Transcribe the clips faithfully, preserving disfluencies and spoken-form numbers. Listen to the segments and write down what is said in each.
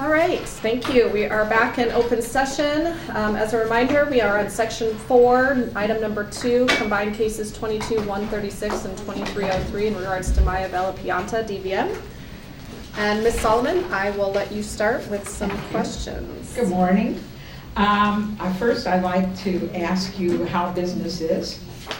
All right, thank you. We are back in open session. Um, as a reminder, we are on section four, item number two, combined cases twenty-two one thirty-six and twenty-three oh three in regards to Maya Villapianta, D V M. And Miz Solomon, I will let you start with some questions. Good morning. Um, uh, first, I'd like to ask you how business is.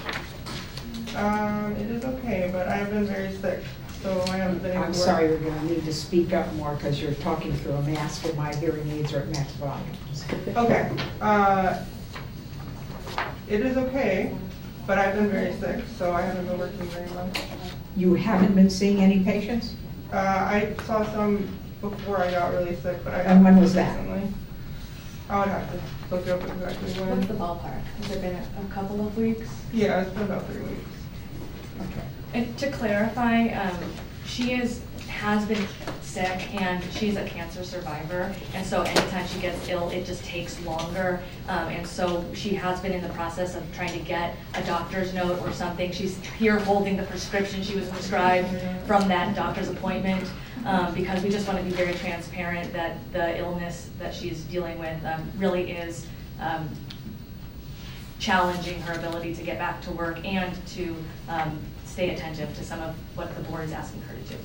Um, it is okay, but I've been very sick, so I haven't been able to I'm work. sorry, you're going to need to speak up more because you're talking through a mask and my hearing aids are at max volume. Okay. Uh, it is okay, but I've been very sick, so I haven't been working very much. You haven't been seeing any patients? Uh, I saw some before I got really sick, but I And when was haven't that? recently. I would have to look up exactly when. What's the ballpark? Has it been a, a couple of weeks? Yeah, it's been about three weeks. Okay. And to clarify, um, she is has been sick and she's a cancer survivor, and so anytime she gets ill, it just takes longer. Um, and so she has been in the process of trying to get a doctor's note or something. She's here holding the prescription she was prescribed from that doctor's appointment, um, because we just want to be very transparent that the illness that she's dealing with um, really is um, challenging her ability to get back to work and to um, stay attentive to some of what the board is asking her to do.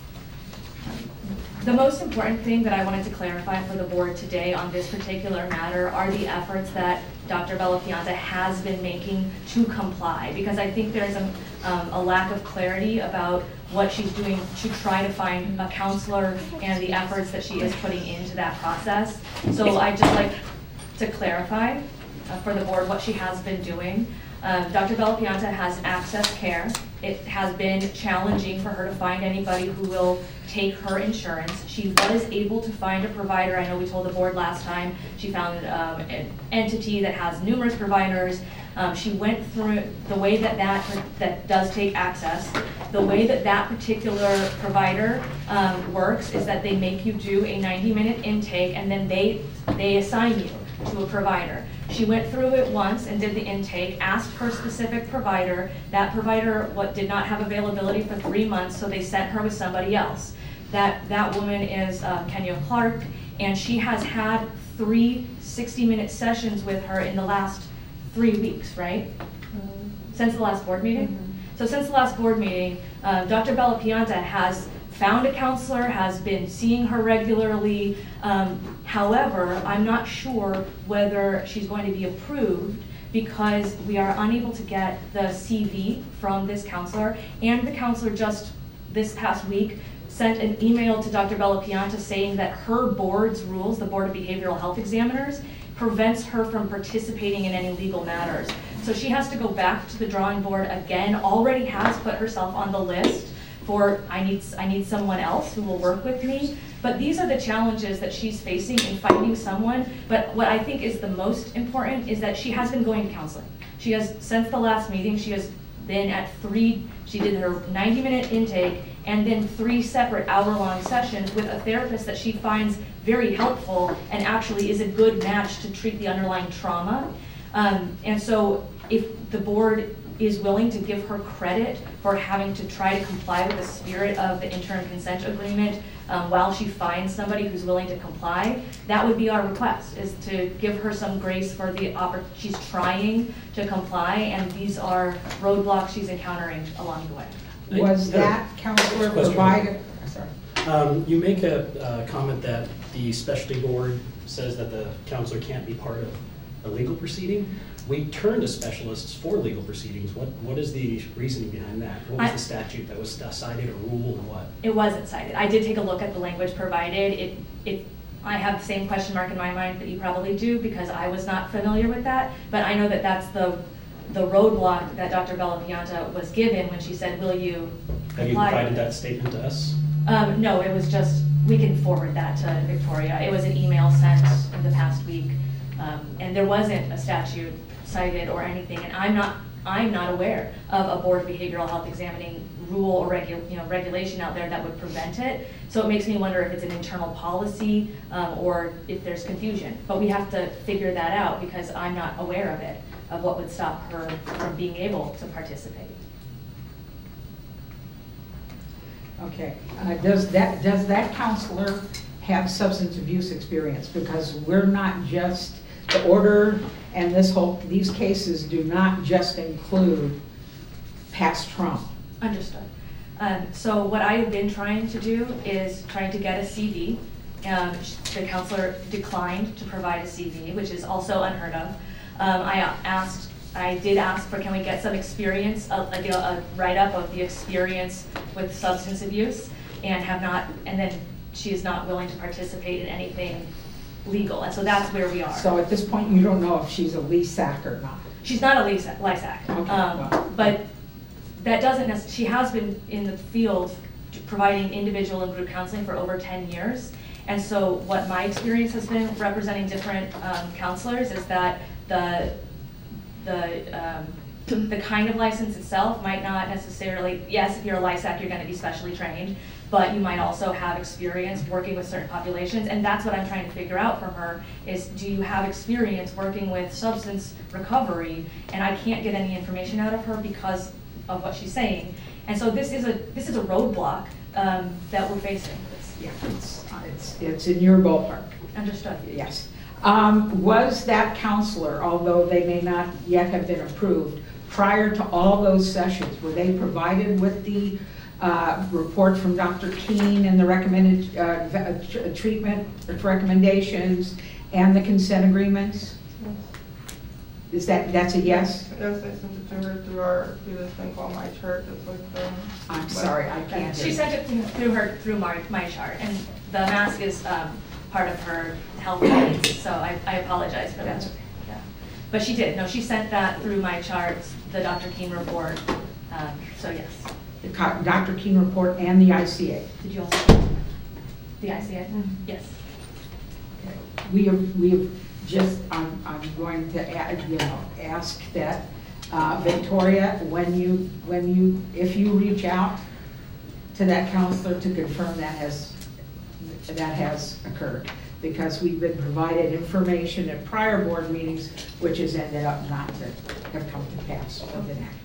The most important thing that I wanted to clarify for the board today on this particular matter are the efforts that Doctor Villapianta has been making to comply, because I think there's a, um, a lack of clarity about what she's doing to try to find a counselor and the efforts that she is putting into that process. So I'd just like to clarify Uh, for the board what she has been doing. Um, Doctor Villapianta has Access Care. It has been challenging for her to find anybody who will take her insurance. She was able to find a provider. I know we told the board last time she found um, an entity that has numerous providers. Um, she went through the way that that that does take access. The way that that particular provider um, works is that they make you do a ninety minute intake, and then they they assign you to a provider. She went through it once and did the intake, asked her specific provider. That provider what did not have availability for three months, so they sent her with somebody else. That, that woman is um, Kenya Clark, and she has had three sixty minute sessions with her in the last three weeks, right? Mm-hmm. Since the last board meeting? Mm-hmm. So since the last board meeting, uh, Doctor Villapianta has found a counselor, has been seeing her regularly. Um, however, I'm not sure whether she's going to be approved because we are unable to get the C V from this counselor, and the counselor just this past week sent an email to Doctor Villapianta saying that her board's rules, the Board of Behavioral Health Examiners, prevents her from participating in any legal matters. So she has to go back to the drawing board again, already has put herself on the list for I need, I need someone else who will work with me. But these are the challenges that she's facing in finding someone. But what I think is the most important is that she has been going to counseling. She has, since the last meeting, she has been at three, she did her ninety minute intake and then three separate hour long sessions with a therapist that she finds very helpful and actually is a good match to treat the underlying trauma. Um, and so if the board is willing to give her credit for having to try to comply with the spirit of the interim consent agreement um, while she finds somebody who's willing to comply, that would be our request, is to give her some grace for the oppor- she's trying to comply, and these are roadblocks she's encountering along the way. Was that counselor provided? Sorry. Um, you make a uh, comment that the specialty board says that the counselor can't be part of a legal proceeding. We turn to specialists for legal proceedings. What What is the reasoning behind that? What was I, the statute that was cited, or rule, or what? It wasn't cited. I did take a look at the language provided. It, it, I have the same question mark in my mind that you probably do because I was not familiar with that, but I know that that's the the roadblock that Doctor Villapianta was given when she said, will you Have you comply? provided that statement to us? Um, no, it was just, we can forward that to Victoria. It was an email sent in the past week, um, and there wasn't a statute cited or anything, and I'm not I'm not aware of a Board of Behavioral Health examining rule or regu you know, regulation out there that would prevent it. So it makes me wonder if it's an internal policy um, or if there's confusion. But we have to figure that out because I'm not aware of it, of what would stop her from being able to participate. Okay. Uh, does that does that counselor have substance abuse experience, because we're not just, the order and this whole, these cases do not just include past trauma. Understood. Um, so what I've been trying to do is trying to get a C V. Um, the counselor declined to provide a C V, which is also unheard of. Um, I asked, I did ask for, can we get some experience, uh, like a, a write-up of the experience with substance abuse, and have not, and then she is not willing to participate in anything legal, and so that's where we are. So at this point, you don't know if she's a L I S A C or not. She's not a L I S A C, Okay, um, well. but that doesn't necessarily, she has been in the field providing individual and group counseling for over ten years. And so what my experience has been representing different um, counselors is that the, the, um, the kind of license itself might not necessarily, yes, if you're a L I S A C, you're gonna be specially trained, but you might also have experience working with certain populations, and that's what I'm trying to figure out from her, is do you have experience working with substance recovery? And I can't get any information out of her because of what she's saying. And so this is a, this is a roadblock um, that we're facing. Yeah, it's, it's, it's in your ballpark. Understood. Yes. Um, was that counselor, although they may not yet have been approved, prior to all those sessions, were they provided with the uh, report from Doctor Keene and the recommended uh, treatment recommendations and the consent agreements? Is that, that's a yes? Yes, I sent it to her through our, through this thing called My Chart, it's like the. I'm sorry, I can't. She sent it through- through her, through my, my chart, and the mask is um, part of her health needs, so I, I apologize for that. That's okay. Yeah. But she did, no, she sent that through my charts, the Doctor Keene report, um, so yes. The co- Doctor Keene report and the I C A. Did you also get the I C A? Yes. We have, we have just, I'm, I'm going to add, you know, ask that uh, Victoria, when you, when you, if you reach out to that counselor to confirm that has, that has occurred. Because we've been provided information at prior board meetings, which has ended up not to have come to pass or been accurate.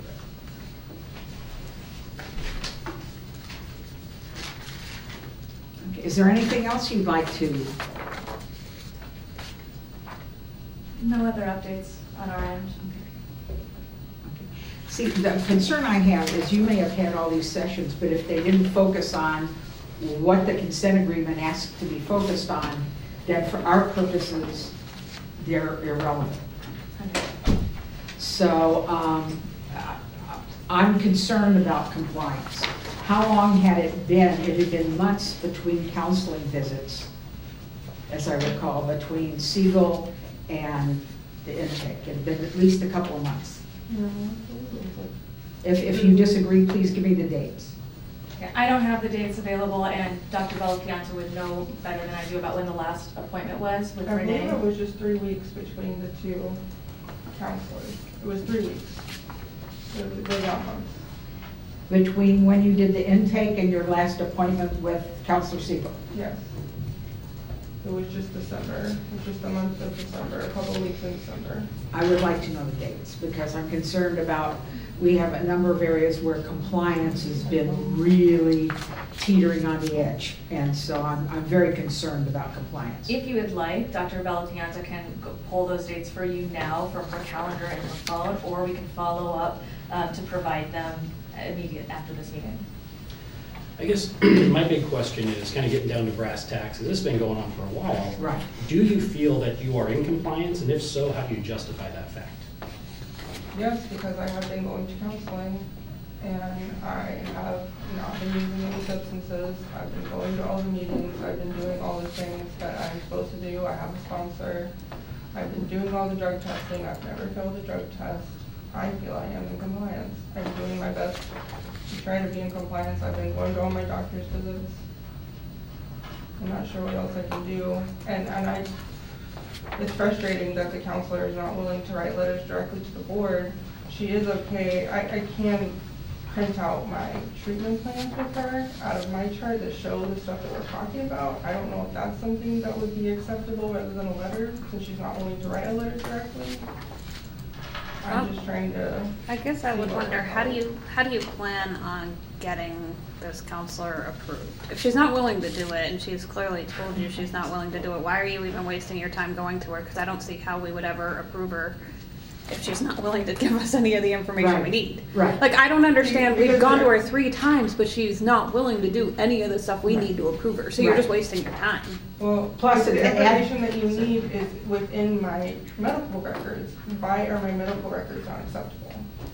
Okay, is there anything else you'd like to? No other updates on our end. See, the concern I have is you may have had all these sessions, but if they didn't focus on what the consent agreement asked to be focused on, then for our purposes, they're irrelevant. So um, I'm concerned about compliance. How long had it been? It had been months between counseling visits, as I recall, between Siegel and the intake. It had been at least a couple of months. If, if you disagree, please give me the dates. Yeah, I don't have the dates available, and Doctor Bellapianta would know better than I do about when the last appointment was with I believe Renee. it was just three weeks between the two counselors. It was three weeks. It was, it was not months. Between when you did the intake and your last appointment with Counselor Siegel? Yes. It was just December. It was just the month of December, a couple of weeks in December. I would like to know the dates, because I'm concerned about, we have a number of areas where compliance has been really teetering on the edge. And so I'm, I'm very concerned about compliance. If you would like, Doctor Bellapianta can go pull those dates for you now from her calendar and her phone, or we can follow up uh, to provide them immediate after this meeting. I guess my big question is kind of getting down to brass tacks. This has been going on for a while. Right. Do you feel that you are in compliance? And if so, how do you justify that fact? Yes, because I have been going to counseling and I have not been using any substances. I've been going to all the meetings. I've been doing all the things that I'm supposed to do. I have a sponsor. I've been doing all the drug testing. I've never failed a drug test. I feel I am in compliance. I'm doing my best to try to be in compliance. I've been going to all my doctor's visits. I'm not sure what else I can do. And, and I, it's frustrating that the counselor is not willing to write letters directly to the board. She is okay. I, I can print out my treatment plans with her out of my chart that show the stuff that we're talking about. I don't know if that's something that would be acceptable rather than a letter, since she's not willing to write a letter directly. I'm just trying to, I guess I would wonder, how do you, how do you plan on getting this counselor approved? If she's not willing to do it, and she's clearly told you she's not willing to do it, why are you even wasting your time going to her? Because I don't see how we would ever approve her if she's not willing to give us any of the information we Right. need. Right. Like, I don't understand, we've Because gone to there- her three times, but she's not willing to do any of the stuff we Right. need to approve her, so you're Right. just wasting your time. well, Plus, the to add- information that you need is within my medical records. Why are my medical records not acceptable?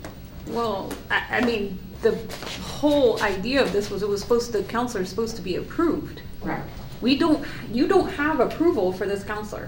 Well, I, I mean, the whole idea of this was it was supposed, the counselor's supposed to be approved. Right. We don't, you don't have approval for this counselor.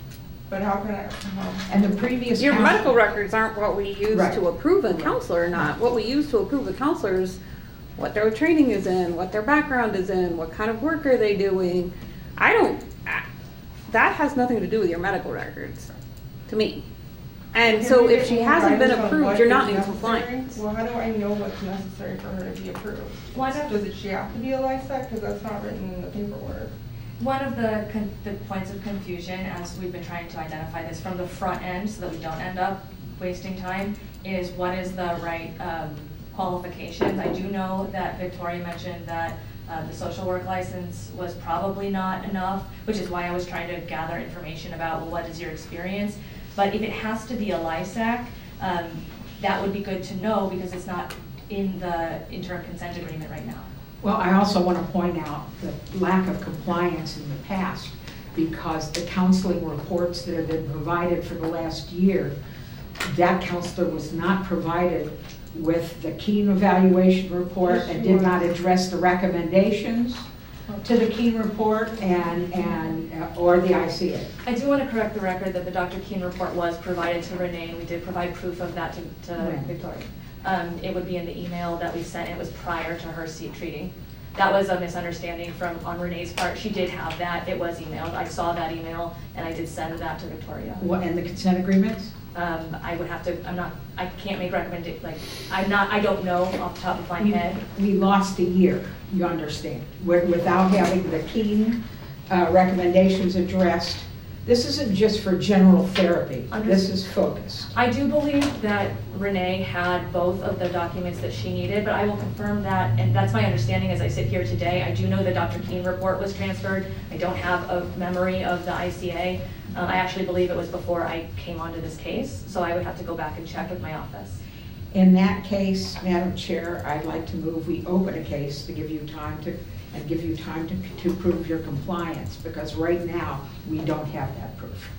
But how can I, um, And the previous. Your counsel- medical records aren't what we use Right. to approve a counselor or not. What we use to approve a counselor is what their training is in, what their background is in, what kind of work are they doing. I don't, I- that has nothing to do with your medical records, to me. And can so we if get she more hasn't been guidance on approved, what you're is not in necessary? compliance. Well, how do I know what's necessary for her to be approved? Why not- Does it, she have to be a LISAC? Because that's not written in the paperwork. One of the, con- the points of confusion, as we've been trying to identify this from the front end so that we don't end up wasting time, is what is the right um, qualifications. I do know that Victoria mentioned that uh, the social work license was probably not enough, which is why I was trying to gather information about, well, what is your experience? But if it has to be a LISAC, um, that would be good to know because it's not in the interim consent agreement right now. Well, I also want to point out the lack of compliance in the past because the counseling reports that have been provided for the last year, that counselor was not provided with the Keene evaluation report and did not address the recommendations to the Keene report and, and, uh, or the I C A. I do want to correct the record that the Doctor Keene report was provided to Renee, and we did provide proof of that to, to When? Victoria. Um, it would be in the email that we sent, it was prior to her seat treating. That was a misunderstanding from, on Renee's part, she did have that, it was emailed, I saw that email, and I did send that to Victoria. What, and the consent agreements? Um, I would have to, I'm not, I can't make recommendation, like, I'm not, I don't know off the top of my We- head. We lost a year, you understand, wi- without having the Keene uh, recommendations addressed. This isn't just for general therapy, this is focused. I do believe that Renee had both of the documents that she needed, but I will confirm that, and that's my understanding as I sit here today. I do know the Doctor Keene report was transferred. I don't have a memory of the I C A. Uh, I actually believe it was before I came onto this case, so I would have to go back and check with my office. In that case, Madam Chair, I'd like to move we open a case to give you time to, and give you time to, to prove your compliance, because right now, we don't have that proof.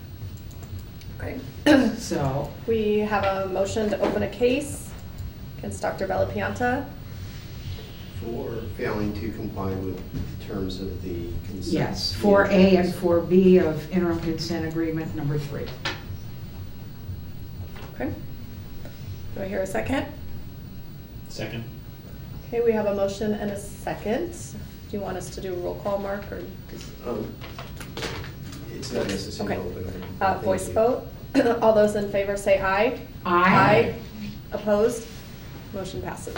Okay. So, We have a motion to open a case against Doctor Bellapianta. For failing to comply with terms of the consent. yes, four A and four B of interim consent agreement number three. Okay. Do I hear a second? Second. Okay, we have a motion and a second. Do you want us to do a roll call, Mark, or? Um, It's not necessary. Okay. to open it. Uh, Thank voice you. vote. All those in favor say aye. Aye. Opposed? Motion passes.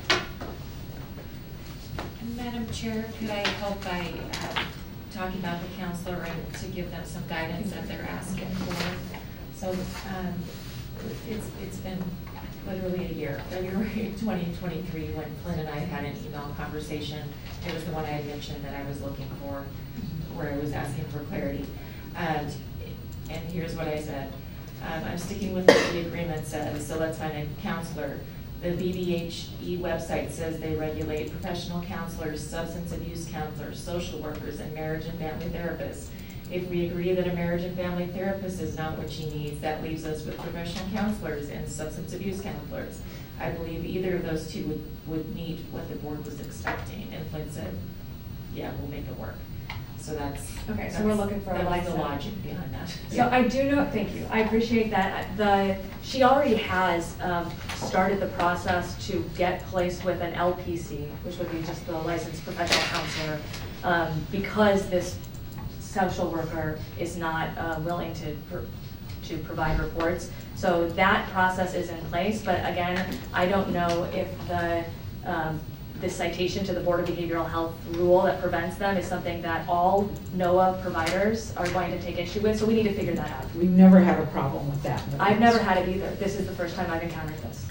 Madam Chair, could I help by uh, talking about the counselor and to give them some guidance that they're asking for? So um, it's it's been literally a year, February twenty twenty-three, when Flynn and I had an email conversation. It was the one I had mentioned that I was looking for, where I was asking for clarity. And, and here's what I said. Um, I'm sticking with what the agreement says, so let's find a counselor. The B B H E website says they regulate professional counselors, substance abuse counselors, social workers, and marriage and family therapists. If we agree that a marriage and family therapist is not what she needs, that leaves us with professional counselors and substance abuse counselors. I believe either of those two would, would meet what the board was expecting, and Flynn said, yeah, we'll make it work. So that's. Okay, so we're that's- looking for a That was the license. logic behind that. So I do know, thank you, I appreciate that. The, she already has um, started the process to get placed with an L P C, which would be just the licensed professional counselor, um, because this social worker is not uh, willing to, pr- to provide reports. So that process is in place, but again, I don't know if the um, this citation to the Board of Behavioral Health rule that prevents them is something that all NOAA providers are going to take issue with, so we need to figure that out. We've never had a problem with that. in the I've never past. had it either. This is the first time I've encountered this.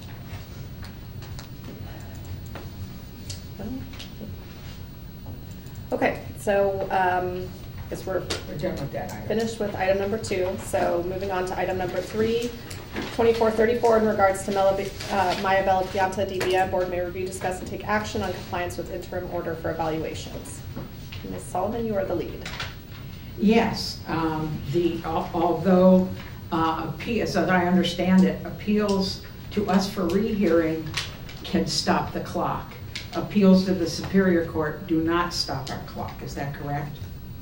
Okay, so, um, I guess we're We're done with that item. finished with item number two, so moving on to item number three, twenty-four thirty-four, in regards to Mela, uh, Maya Bella Pianta, D B M, board may review, discuss, and take action on compliance with interim order for evaluations. Miz Sullivan, you are the lead. Yes, um, the, al- although, uh, appeals, as I understand it, appeals to us for rehearing can stop the clock. Appeals to the Superior Court do not stop our clock, is that correct?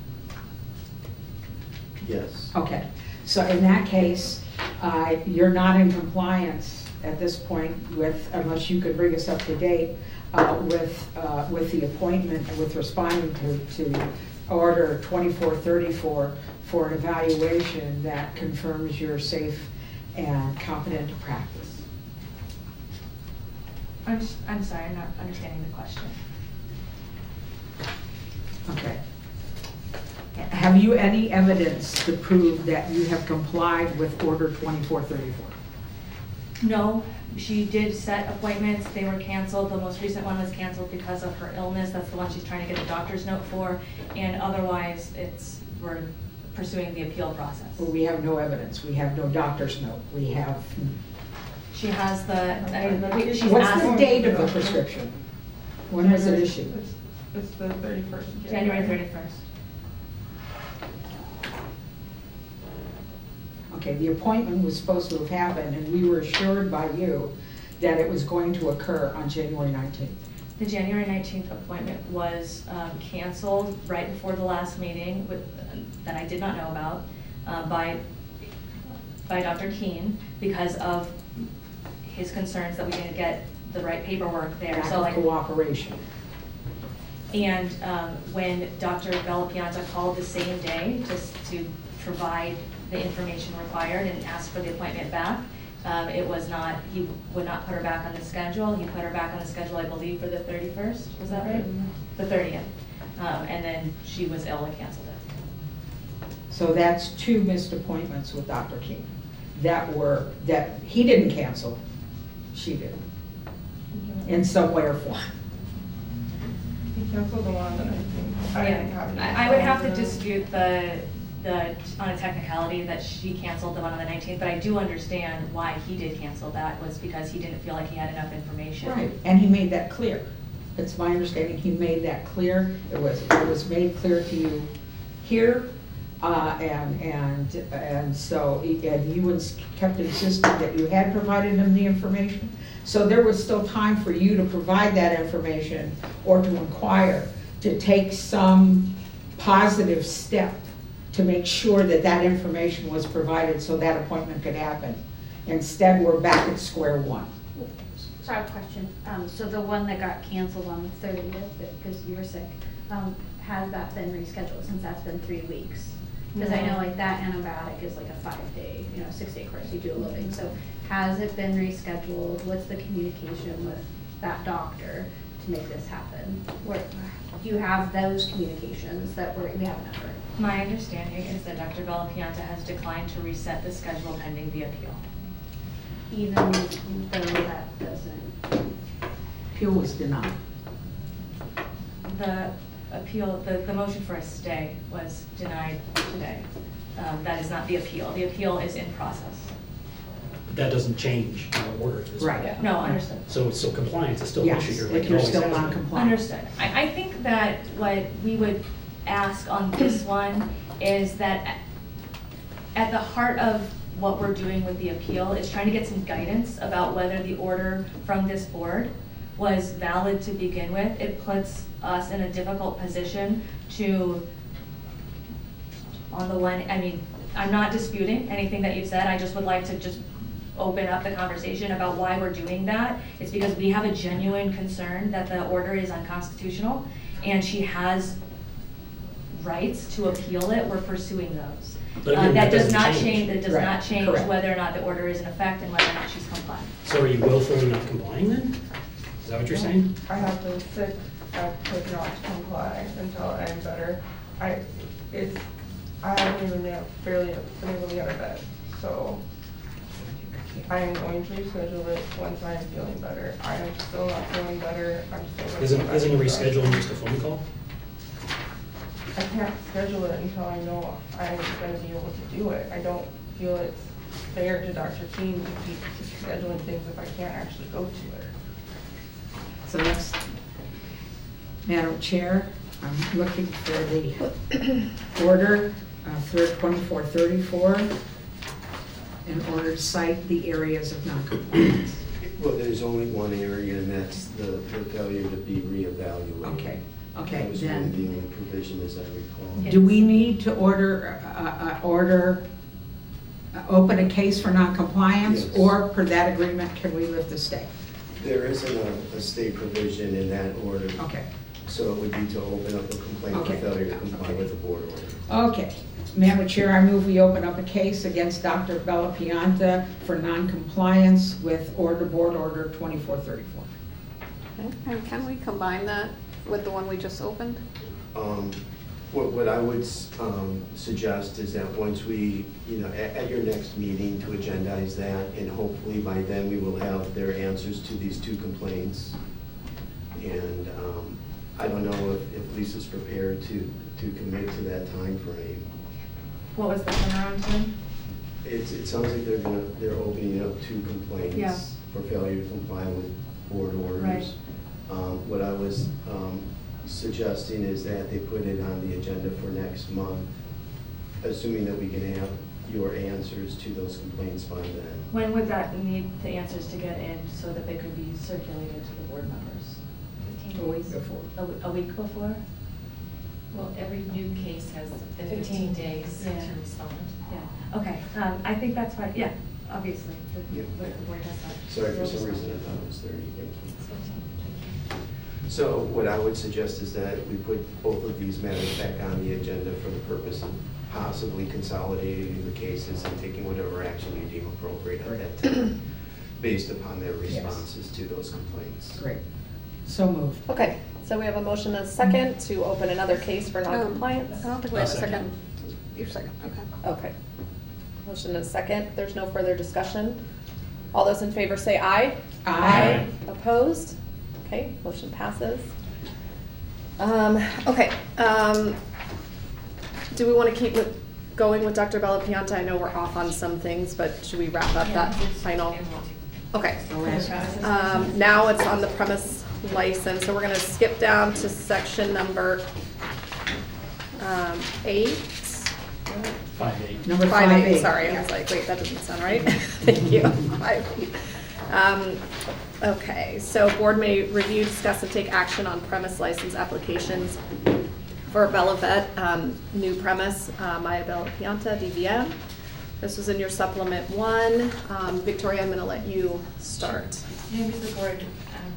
Yes. Okay, so in that case, uh, you're not in compliance at this point with, unless you could bring us up to date, uh, with, uh, with the appointment and with responding to, to order twenty-four thirty-four for an evaluation that confirms you're safe and competent to practice. I'm, s- I'm sorry, I'm not understanding the question. Okay. Have you any evidence to prove that you have complied with order twenty-four thirty-four? No, she did set appointments, they were canceled, the most recent one was canceled because of her illness, that's the one she's trying to get a doctor's note for, and otherwise, it's, we're pursuing the appeal process. Well, we have no evidence, we have no doctor's note, we have, She has the, I mean, the- she's what's asked. the date of the prescription? When was it issued? It's, it's the thirty-first of January thirty-first. Okay, the appointment was supposed to have happened, and we were assured by you that it was going to occur on January nineteenth. The January nineteenth appointment was um, canceled right before the last meeting with, that I did not know about, uh, by, by Doctor Keene because of his concerns that we didn't get the right paperwork there. Lack So of like, cooperation. and um, when Doctor Bella Pianta called the same day to, to provide the information required and asked for the appointment back, um, it was not, he would not put her back on the schedule. He put her back on the schedule, I believe, for the thirty-first, was that right? The thirtieth. Um, and then she was ill and canceled it. So that's two missed appointments with Doctor King that were, that he didn't cancel, she did, in some way or form. He canceled the one that I think, I didn't have. Yeah, any I I would have to problems. dispute the, the, on a technicality that she canceled the one on the nineteenth, but I do understand why he did cancel that was because he didn't feel like he had enough information. Right, and he made that clear. It's my understanding he made that clear. It was, it was made clear to you here, uh, and, and, and so, and you ins- kept insisting that you had provided him the information. So there was still time for you to provide that information or to inquire, to take some positive step to make sure that that information was provided so that appointment could happen. Instead, we're back at square one. So I have a question. Um, so the one that got canceled on the thirtieth, because you were sick, um, has that been rescheduled since that's been three weeks? Because I know like that antibiotic is like a five day, you know, six day course, you do a loading. So has it been rescheduled? What's the communication with that doctor to make this happen? Where, do you have those communications that we're, we haven't heard? My understanding is that Doctor Bella Pianta has declined to reset the schedule pending the appeal. Even though that doesn't, Appeal was denied. The appeal, the, the motion for a stay was denied today. Um, that is not the appeal. The appeal is in process. But that doesn't change our order. is it? Right. No, understood. So, so compliance is still an Yes, issue here. if like it you're always still has been. non-compliant. Understood. I, I think that what we would ask on this one is that at- at the heart of what we're doing with the appeal is trying to get some guidance about whether the order from this board was valid to begin with. It puts us in a difficult position to, on the one, I mean, I'm not disputing anything that you've said, I just would like to just open up the conversation about why we're doing that. It's because we have a genuine concern that the order is unconstitutional, and she has rights to appeal it, we're pursuing those. But Uh, again, That that does doesn't not change. change, that does Right, not change correct. whether or not the order is in effect and whether or not she's compliant. So are you willfully not complying then? Is that what you're saying? I have been sick, I've taken off to comply until I'm better. I, it's, I haven't even been, barely been able to get out of bed, so I am going to reschedule it once I am feeling better. I am still not feeling better, I'm still. gonna Isn't, go back isn't a to bed. rescheduling just a phone call? I can't schedule it until I know I'm gonna be able to do it. I don't feel it's fair to Doctor King to keep scheduling things if I can't actually go to it. So that's, Madam Chair, I'm looking for the order, uh, third twenty-four thirty-four, in order to cite the areas of noncompliance. Well, there's only one area, and that's the, the failure to be reevaluated. Okay, okay, That was one then. of the only provision, as I recall. Do we need to order, uh, uh, order, uh, open a case for noncompliance? Yes. Or per that agreement, can we lift the stay? There isn't a, a state provision in that order. Okay, So it would be to open up a complaint for Okay. failure to comply Okay. with the board order. okay. Madam Chair, I move we open up a case against Doctor Bella Pianta for noncompliance with order, board order twenty-four thirty-four. Okay. And can we combine that with the one we just opened? Um, What, what I would um, suggest is that once we, you know, at, at your next meeting, to agendize that, and hopefully by then we will have their answers to these two complaints. And um, I don't know if, if Lisa's prepared to, to commit to that time frame. What was the turnaround time? It's, it sounds like they're gonna, they're opening up two Yeah. complaints for failure to comply with board orders. Right. Um, What I was um, suggesting is that they put it on the agenda for next month, assuming that we can have your answers to those complaints by then. When would that need the answers to get in so that they could be circulated to the board members? A week before. A, w- a week before? Well, every new case has the Fifteen. fifteen days Yeah. to respond. Yeah, okay, um, I think that's fine, yeah, obviously, the, Yeah. the the board does that. Sorry, for some reason I thought it was thirty. Thank you. So what I would suggest is that we put both of these matters back on the agenda for the purpose of possibly consolidating the cases and taking whatever action you deem appropriate at that time, based upon their Yes. responses to those complaints. Great. So moved. Okay, so we have a motion and a second to open another case for noncompliance. I don't think we have a I'll second. second. Your second, okay. Okay. Motion and a second. There's no further discussion. All those in favor say aye. Aye. Opposed? Okay, motion passes. Um, okay, um, do we want to keep with, going with Doctor Bella Pianta? I know we're off on some things, but should we wrap up that final? Okay. The last- Um, now it's on the premise license, so we're gonna skip down to section number, um, eight. Five eight. Number Five five eight, eight. sorry, I was like, wait, that doesn't sound right. Thank you. Five eight. Um, okay, so board may review, discuss, and take action on premise license applications for Bella Vet, um, new premise, uh, Maya Bella Pianta, D V M. This was in your supplement one. Um, Victoria, I'm gonna let you start. Members of the board, um,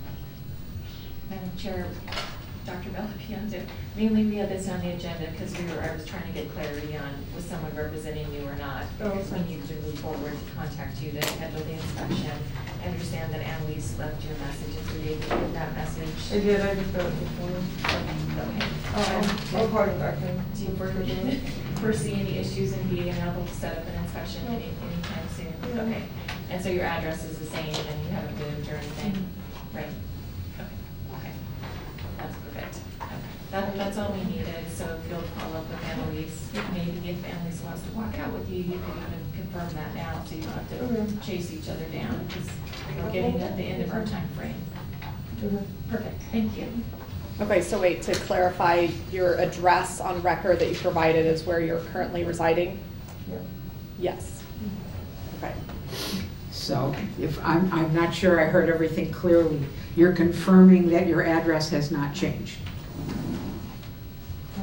Madam Chair, Doctor Bella Pianta, mainly we had this on the agenda because we were, I was trying to get clarity on was someone representing you or not. Because we needed to move forward to contact you to schedule the inspection. I understand that Annalise left your message, if you able to get that message. I did, I just got it before. Okay. I'll, I'll call you back in. Do you foresee- foresee any issues in being able to set up an inspection any, anytime soon? No. Okay, and so your address is the same and you haven't moved or anything? Mm-hmm. Right, okay, okay, that's perfect. Okay. That, that's all we needed, so if you'll follow up with Annalise, maybe if Annalise wants to walk out with you, you could even confirm that now, so you don't have to Okay. chase each other down, because we're getting at the end of our time frame. Okay. Perfect, thank you. Okay, so wait, to clarify, your address on record that you provided is where you're currently residing? Yeah. Yes. Okay. So if, I'm, I'm not sure I heard everything clearly. You're confirming that your address has not changed? Uh,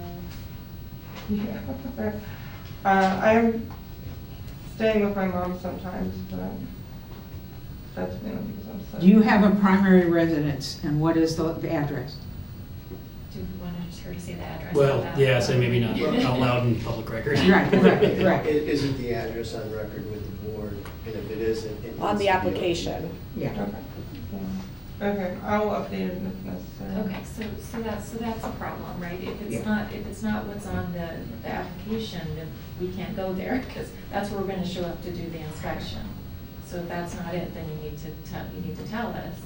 Yeah. Uh, I'm staying with my mom sometimes, but I'm, that's mainly because I'm sick. Do you have a primary residence, and what is the, the address? Do you want her to say the address? Well, out loud? yeah, so maybe not out loud in public record. Right, right, right. I- Isn't the address on record with the board? And if it isn't, it On needs the to be application. Yeah. Okay. Yeah. Okay, I will update it if necessary. Okay, so, so that's, so that's a problem, right? If Yeah. it's not, if it's not what's on the, the application, then we can't go there, because that's where we're gonna show up to do the inspection. So if that's not it, then you need to tell, you need to tell us.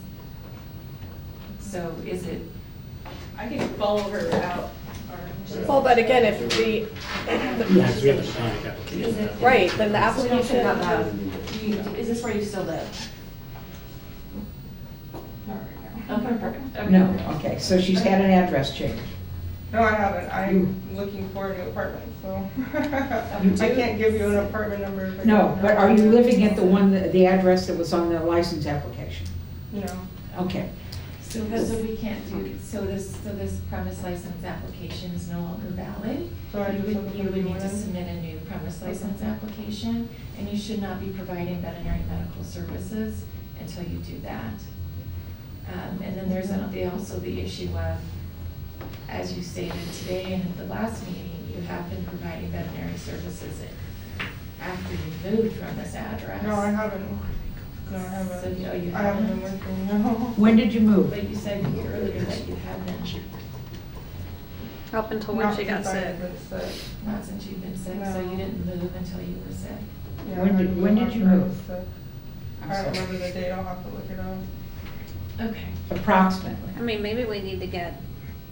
So is it, I can follow her out. or- Well, but again, if the, Yeah, because we have the blank is application. it? right, then the So we don't application have got that. Do you, is this where you still live? Not right now. Okay, perfect. Okay. No, okay, so she's had an address change. No, I haven't. You- I'm looking for a new apartment, so. You I do? can't give you an apartment number. if I No, don't but know. are you living at the one, the address that was on the license application? You know, Okay, So, so we can't do, so this, so this premise license application is no longer valid? So I You just would, have to you put would a new need to one in? submit a new premise license application, and you should not be providing veterinary medical services until you do that. Um, and then there's a- the, also the issue of, as you stated today and at the last meeting, you have been providing veterinary services after you moved from this address. no, I haven't. No, I So, haven't. you know, you I haven't been haven't? working, no. when did you move? But you said earlier that you had been, Up until when Not she got since I sick. have been sick. not since you've been sick, so No. you didn't move until you were sick. Yeah, When I did- when did moved you after I move? was sick. I'm I don't sorry. remember the date, I'll have to look it up. Okay. Approximately. I mean, maybe we need to get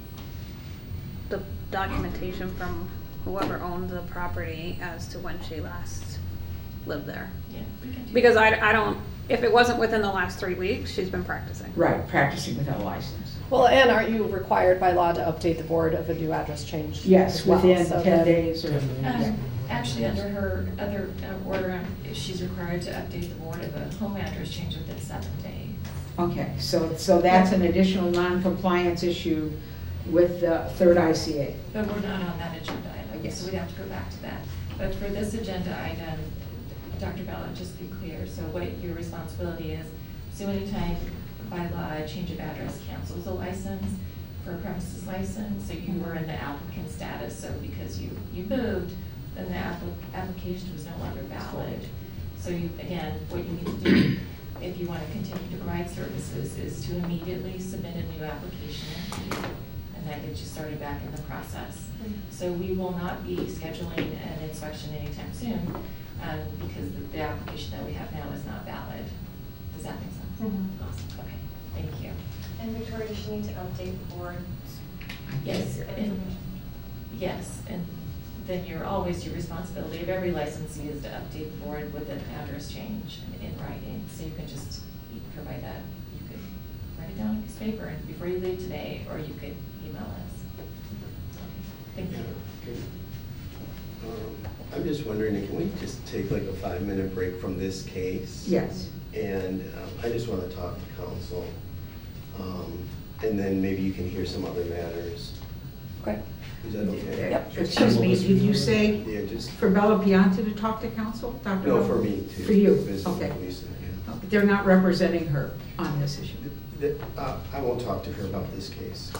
the documentation from whoever owned the property as to when she last lived there. Yeah. we can do Because I, I don't, if it wasn't within the last three weeks, she's been practicing. Right, practicing without a license. Well, and aren't you required by law to update the board of a new address change? Yes, as well? within So ten then- days or. Um, Actually, under her other uh, order, um, she's required to update the board of a home address change within seven days. Okay, so, so that's an additional non-compliance issue with the third I C A. But we're not on that agenda item, Yes. so we'd have to go back to that. But for this agenda item, Doctor Bella, just to be clear, so what your responsibility is, so anytime by law, a change of address cancels a license for a premises license, so you were in the applicant status, so because you, you moved, then the appli- application was no longer valid. So you, again, what you need to do, if you want to continue to provide services, is to immediately submit a new application, and that gets you started back in the process. So we will not be scheduling an inspection anytime soon, um, because the, the application that we have now is not valid. Does that make sense? Mhm. Awesome, okay, thank you. And Victoria, does she need to update the board? Yes, and, yes, and then you're always, your responsibility of every licensee is to update the board with an address change in, in writing. So you can just you can provide that, you could write it down on a piece of paper and before you leave today, or you could email us. Thank you. Yeah, okay. Um, I'm just wondering, can we just take like a five-minute break from this case? Yes. And um, I just want to talk to council. Um, And then maybe you can hear some other matters. Okay. Is that okay? Yep. Excuse me, did you say Yeah, just, for Bella Pianta to talk to council, Doctor no, Bella? for me too. For you, Visit with okay. Lisa, yeah. But they're not representing her on this issue. Th- uh, I won't talk to her about this case.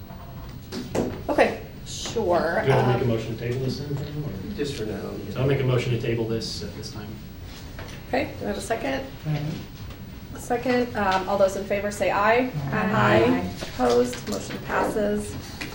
Okay, sure. Do you want to make a Um, motion to table this then? or- Just for now. yeah. So I'll make a motion to table this at this time. Okay, do I have a second? A second, um, all those in favor say aye. Aye. Opposed, motion passes.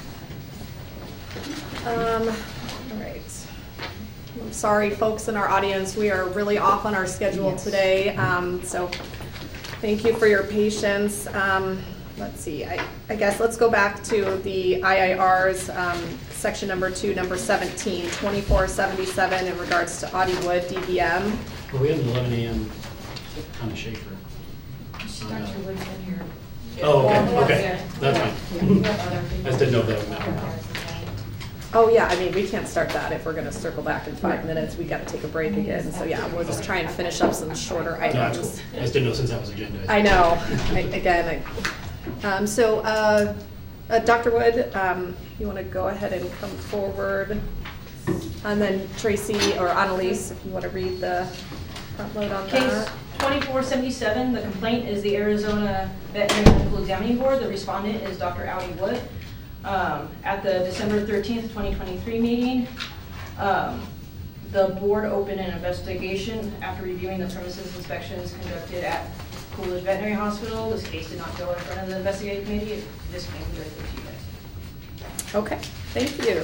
Um, all right. I'm sorry, folks in our audience, we are really off on our schedule Yes. today, um, so thank you for your patience. Um, let's see, I, I guess let's go back to the I I Rs, um, section number two, number seventeen, twenty-four seventy-seven in regards to Audie Wood, D B M. Well, we have an eleven A M on Schaefer. Doctor Wood's in here. Oh, okay, Well, okay, yeah. that's Yeah. fine. We have other I just didn't know if that was people. not. Oh, yeah, I mean, we can't start that if we're gonna circle back in five minutes, we gotta take a break again, so yeah, we'll just try and finish up some shorter No, that's cool. items. I just didn't know since that was agenda. I know, I, again, I, um, so, uh, uh, Doctor Wood, um, you wanna go ahead and come forward? And then Tracy or Annalise, if you wanna read the front load on Case that. twenty-four seventy-seven, the complaint is the Arizona Veterinary Medical Examining Board. The respondent is Doctor Audie Wood. Um, At the December thirteenth, twenty twenty-three meeting, um, the board opened an investigation after reviewing the premises inspections conducted at Coolidge Veterinary Hospital. This case did not go in front of the investigative committee, it just came directly to you guys. Okay, thank you.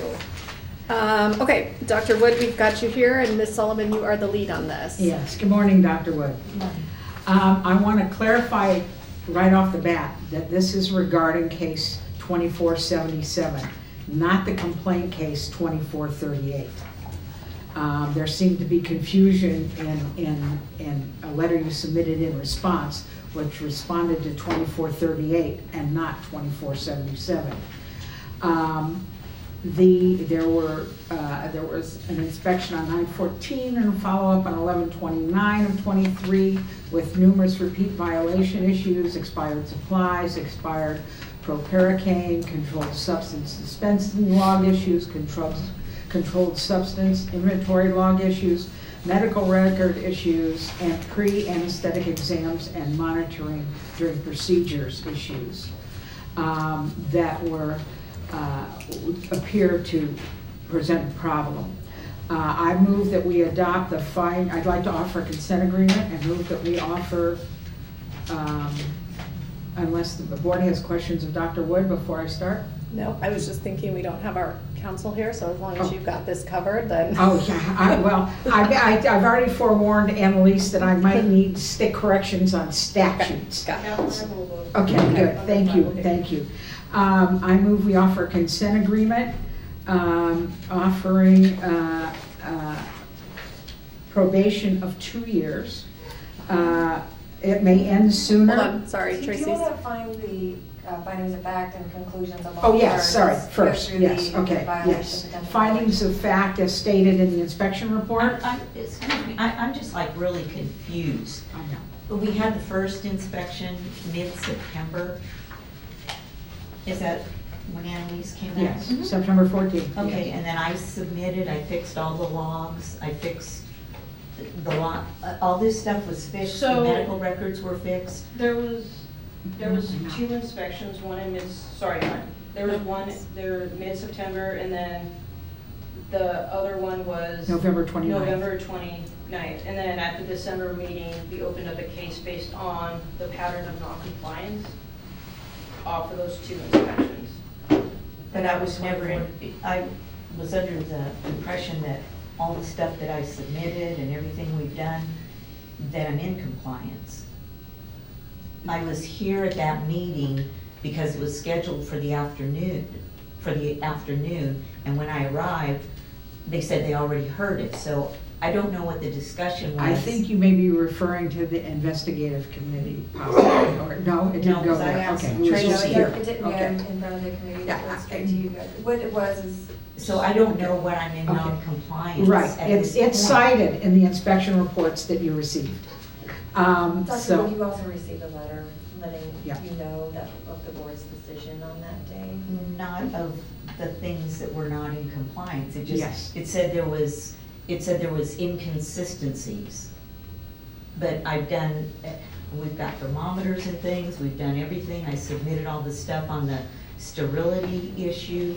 Um, okay, Doctor Wood, we've got you here, and Miz Sullivan, you are the lead on this. Yes, good morning, Doctor Wood. Um, I want to clarify right off the bat that this is regarding case twenty-four seventy-seven, not the complaint case twenty-four thirty-eight. Um, there seemed to be confusion in, in, in a letter you submitted in response, which responded to twenty-four thirty-eight and not twenty-four seventy-seven. Um, the, there were, uh, there was an inspection on nine fourteen and a follow-up on eleven twenty-nine of twenty-three with numerous repeat violation issues, expired supplies, expired proparacaine, controlled substance dispensing log issues, controlled, controlled substance inventory log issues, medical record issues, and pre-anesthetic exams and monitoring during procedures issues um, that were uh, appear to present a problem. Uh, I move that we adopt the fine, I'd like to offer a consent agreement and move that we offer, um, unless the board has questions of Doctor Wood before I start. No, I was just thinking we don't have our counsel here, so as long as Oh. you've got this covered, then. Oh, yeah, I, well, I, I, I've already forewarned Annalise that I might need stick corrections on statutes. Got it. Catherine will vote. Okay, good, thank you, thank you. Um, I move we offer a consent agreement, um, offering, uh, uh, probation of two years. Uh, it may end sooner. Hold on, sorry, Do Tracy. you want to find the uh, findings of fact and conclusions of all? Oh, yes, sorry, first, first, go through yes, the okay, violation, yes. potential Findings of fact as stated in the inspection report. I, I, excuse me, I, I'm just like really confused. I know. We had the first inspection mid-September. Is that when Annalise came out? Yes, September fourteenth. Okay, and then I submitted, I fixed all the logs, I fixed the lot, uh, all this stuff was fixed, the So- medical records were fixed. There was, there was two inspections, one in mid, sorry, one. There was one, there mid-September, and then the other one was. November twenty-ninth. November twenty-ninth. And then at the December meeting, we opened up a case based on the pattern of non-compliance uh, for those two inspections. But I was never, in- I was under the impression that all the stuff that I submitted and everything we've done, that I'm in compliance. I was here at that meeting because it was scheduled for the afternoon, for the afternoon, and when I arrived, they said they already heard it, so I don't know what the discussion was. I think you may be referring to the investigative committee, possibly, or, no, it No, didn't go 'cause I there, asked okay. Tracy Tracy's No, it here. didn't- it didn't go Okay. in front of the committee, Yeah, that went I- straight to you guys. What it was is, So I don't know what I'm in Okay. non-compliance Right, at it's, this it's point. cited in the inspection reports that you received. Um, Doctor so, Wood, you also received a letter letting Yeah. you know that, of the board's decision on that day. Not of the things that were not in compliance. It just, Yes. it said there was, it said there was inconsistencies. But I've done, eh, we've got thermometers and things, we've done everything. I submitted all the stuff on the sterility issue.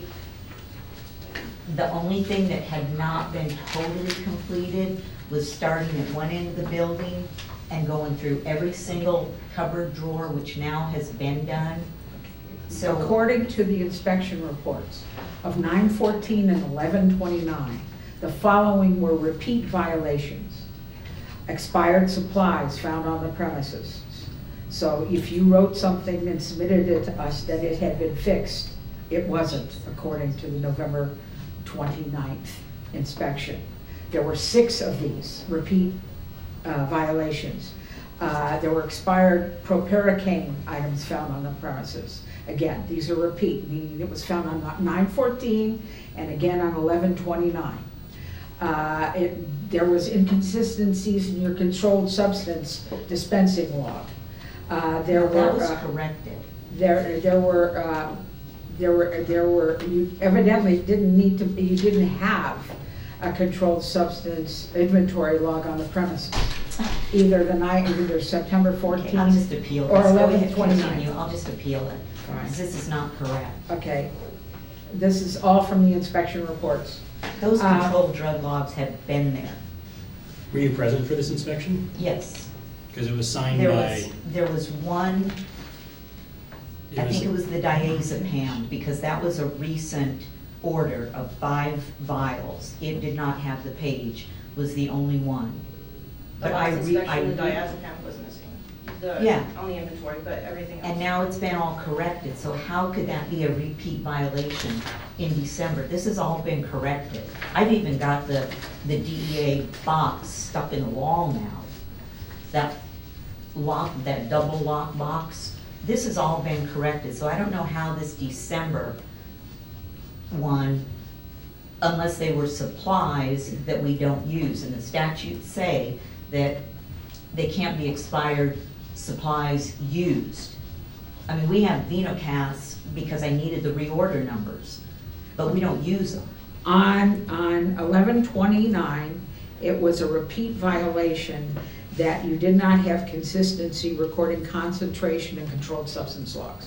The only thing that had not been totally completed was starting at one end of the building and going through every single cupboard drawer, which now has been done. So, according to the inspection reports of nine fourteen and eleven twenty-nine, the following were repeat violations. Expired supplies found on the premises. So if you wrote something and submitted it to us that it had been fixed, it wasn't, according to the November twenty-ninth inspection. There were six of these repeat uh, violations. Uh, There were expired proparacaine items found on the premises. Again, these are repeat, meaning it was found on nine fourteen and again on eleven twenty-nine. Uh, it, there was inconsistencies in your controlled substance dispensing log. Uh, there that were was uh, corrected. there there were uh, there were there were you evidently didn't need to you didn't have a controlled substance inventory log on the premises. Either the night, either September Okay, fourteenth I'll just appeal or this. Go eleven ahead, twenty-nine. continue. I'll just appeal it, Fine. because this is not correct. Okay, this is all from the inspection reports. Those Uh, controlled drug logs have been there. Were you present for this inspection? Yes. Because it was signed There by, was, there was one, it I was- think it was the diazepam, because that was a recent order of five vials. It did not have the page, was the only one. The But I last re, I inspection, the re- diazepam was missing. The, Yeah. on the inventory, but everything else. And now it's been all corrected, so how could that be a repeat violation in December? This has all been corrected. I've even got the, the D E A box stuck in the wall now. That lock, that double lock box, this has all been corrected, so I don't know how this December one, unless they were supplies that we don't use, and the statutes say that they can't be expired supplies used. I mean, we have Venocast because I needed the reorder numbers, but we don't use them. On, on eleven twenty-nine, it was a repeat violation that you did not have consistency recording concentration and controlled substance logs.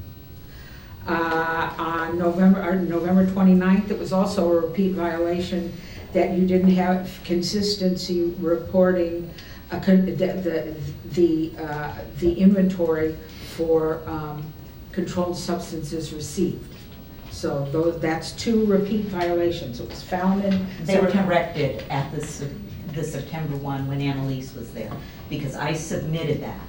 Uh, on November, or November twenty-ninth, it was also a repeat violation that you didn't have consistency reporting a con- the, the, the, uh, the inventory for um, controlled substances received. So those, that's two repeat violations. It was found in They were September. corrected at the, Sep- the September one when Annalise was there, because I submitted that.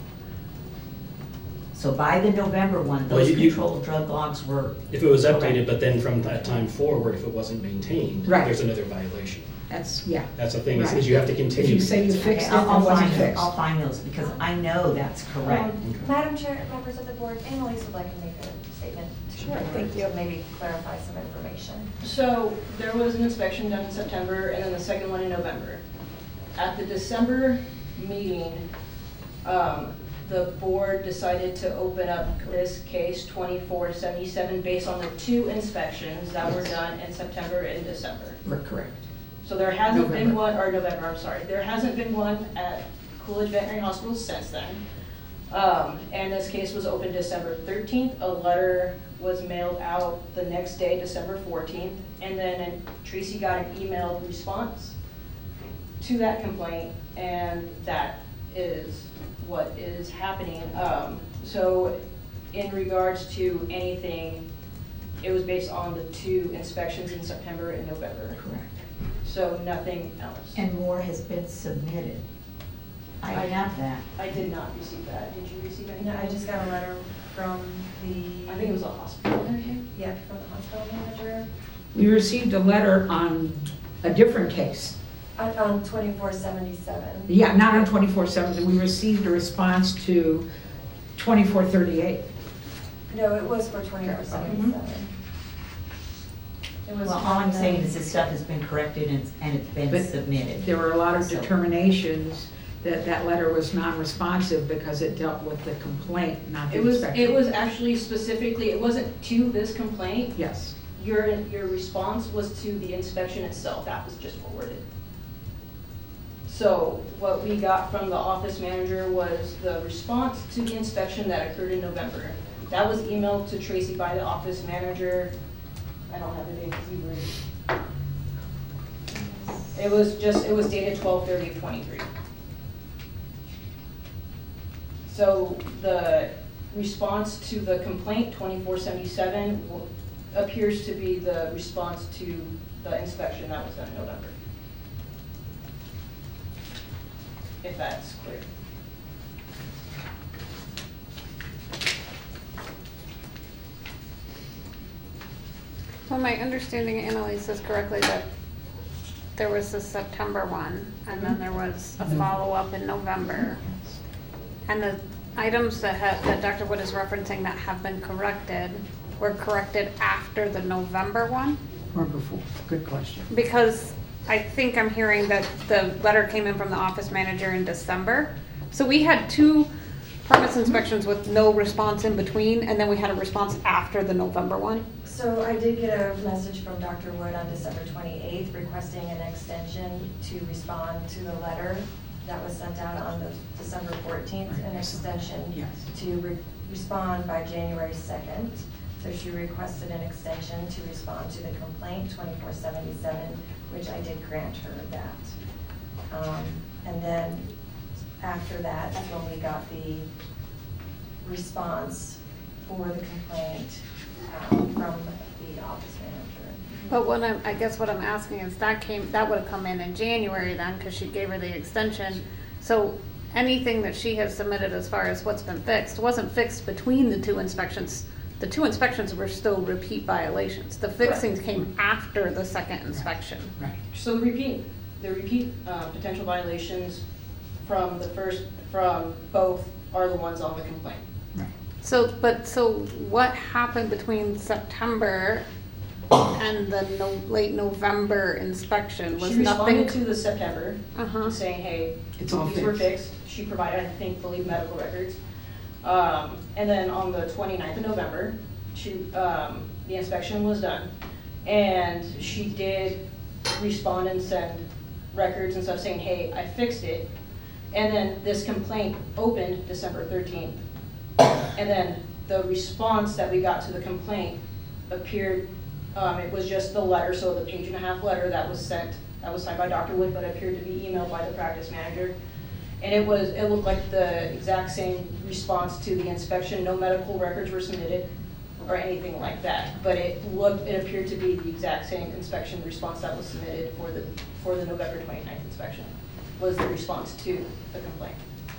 So by the November one, Well, those you- you- controlled drug logs were, if it was updated, Correct. but then from that time forward, if it wasn't maintained, Right. there's another violation. That's, yeah. That's the thing, is Right. is you have to continue. If you say you to- fixed okay, it, I'll, I'll it wasn't find, fixed. I'll find those, because I know that's correct. Um, Madam Chair, members of the board, Annalise would like to make a statement. to Sure, the board thank you. To maybe clarify some information. So there was an inspection done in September and then the second one in November. At the December meeting, um, the board decided to open up this case twenty-four seventy-seven based on the two inspections that were done in September and December. We're correct. So there hasn't been November. one, or November, I'm sorry, there hasn't been one at Coolidge Veterinary Hospital since then. Um, and this case was opened December thirteenth, a letter was mailed out the next day, December fourteenth, and then Tracy got an emailed response to that complaint, and that is what is happening. Um, so in regards to anything, it was based on the two inspections in September and November. Correct. So nothing else. And more has been submitted. I have that. I did not receive that. Did you receive anything? No, I just got a letter from the. I think it was a hospital. Yeah, from the hospital manager We received a letter on a different case. on, on twenty-four seventy-seven. Yeah, not on twenty-four seven. We received a response to twenty-four thirty-eight. No, it was for twenty-four seventy-seven. It was Well, all I'm from saying the- is this stuff has been corrected and, and it's been But submitted. There were a lot of So- determinations that that letter was non-responsive because it dealt with the complaint, not the It was, inspection. it was actually specifically, it wasn't to this complaint. Yes. Your, your response was to the inspection itself. That was just forwarded. So what we got from the office manager was the response to the inspection that occurred in November. That was emailed to Tracy by the office manager. I don't have the date, you read. It was just, it was dated twelve thirty of twenty-three. So the response to the complaint, twenty-four seventy-seven, appears to be the response to the inspection that was done in November. If that's clear. So my understanding, Annalise, is correctly that there was the September one, and then there was a follow-up in November. And the items that have, that Doctor Wood is referencing that have been corrected were corrected after the November one? Or before. Good question. Because I think I'm hearing that the letter came in from the office manager in December. So we had two premise inspections with no response in between, and then we had a response after the November one. So I did get a message from Doctor Wood on December twenty-eighth requesting an extension to respond to the letter that was sent out on the December fourteenth, an extension Yes. to re- respond by January second. So she requested an extension to respond to the complaint, twenty-four seventy-seven, which I did grant her that. Um, And then after that, is when we got the response for the complaint um, from the office manager. But what I'm, I guess what I'm asking is that came, that would have come in in January then, because she gave her the extension. So anything that she has submitted as far as what's been fixed, wasn't fixed between the two inspections. The two inspections were still repeat violations. The fixings came after the second inspection. Right. So the repeat, the repeat uh, potential violations from the first, from both are the ones on the complaint. Right. So, but, so what happened between September and the no, late November inspection? Was She nothing? responded to the September, Uh-huh. saying, hey, It's all these were fixed. fixed. She provided, I think, believe medical records. Um, and then on the twenty-ninth of November, she, um, the inspection was done. And she did respond and send records and stuff saying, hey, I fixed it. And then this complaint opened December thirteenth. And then the response that we got to the complaint appeared, um, it was just the letter, so the page and a half letter that was sent, that was signed by Doctor Wood, but appeared to be emailed by the practice manager. And it was, it looked like the exact same response to the inspection. No medical records were submitted or anything like that. But it looked, it appeared to be the exact same inspection response that was submitted for the, for the November twenty-ninth inspection, was the response to the complaint.